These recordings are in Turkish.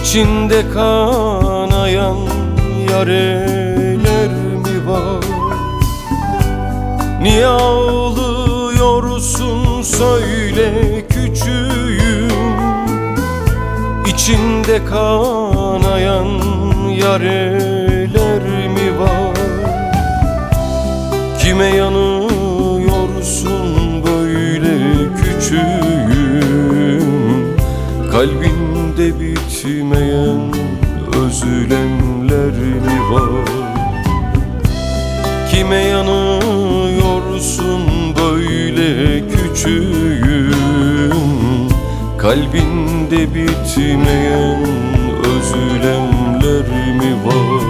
İçinde kanayan yareler mi var? Niye ağlıyorsun söyle küçüğüm? İçinde kanayan yareler mi var? Kime yanıyorsun böyle küçüğüm? Kalbinde bitmeyen özlemler mi var? Kime yanıyorsun böyle küçüğüm? Kalbinde bitmeyen özlemler mi var?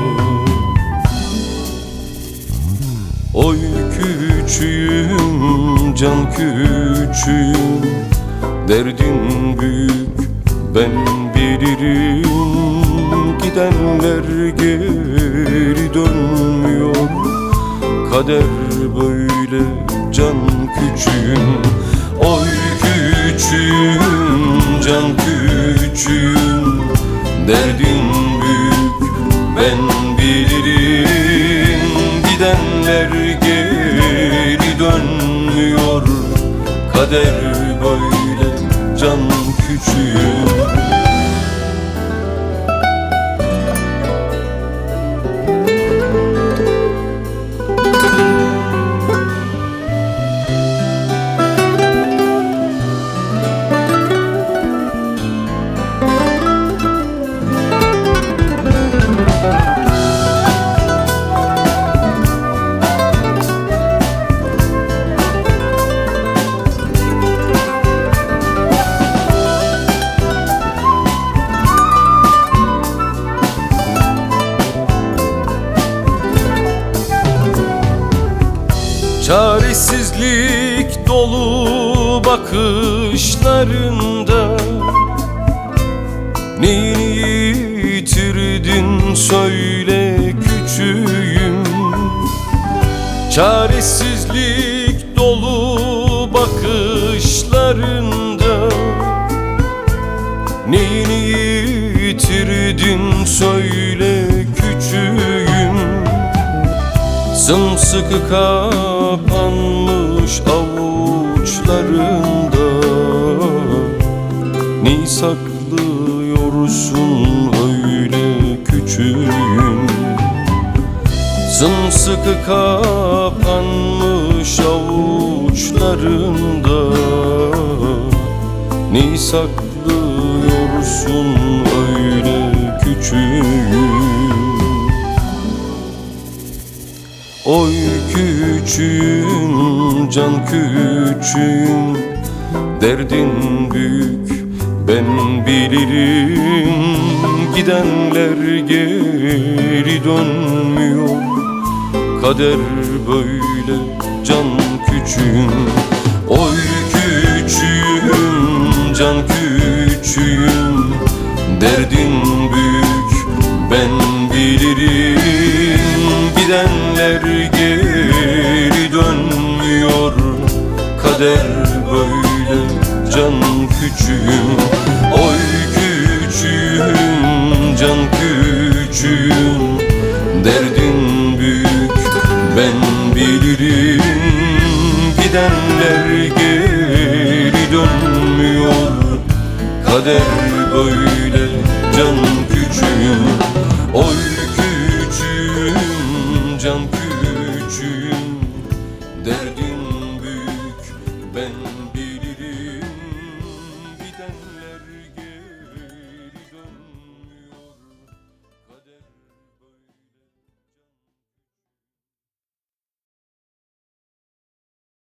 Oy küçüğüm, can küçüğüm, derdin büyük ben bilirim. Gidenler geri dönmüyor, kader böyle can küçüğüm. Oy küçüğüm, can küçüğüm, derdin büyük ben bilirim. Gidenler geri dönmüyor, kader böyle can küçüğüm. Çaresizlik dolu bakışlarında neyini yitirdin söyle küçüğüm? Çaresizlik dolu bakışlarında neyini yitirdin söyle küçüğüm? Sımsıkı kapanmış avuçlarında ne saklıyorsun öyle küçüğüm? Sımsıkı kapanmış avuçlarında ne saklıyorsun öyle küçüğüm? Oy küçüğüm, can küçüğüm, derdin büyük ben bilirim. Gidenler geri dönmüyor, kader böyle can küçüğüm. Oy küçüğüm, can küçüğüm, derdin büyük ben bilirim. Gidenler geri dönmüyor, kader böyle can küçüğüm. Oy küçüğüm, can küçüğüm, derdin büyük ben bilirim. Gidenler geri dönmüyor, kader böyle can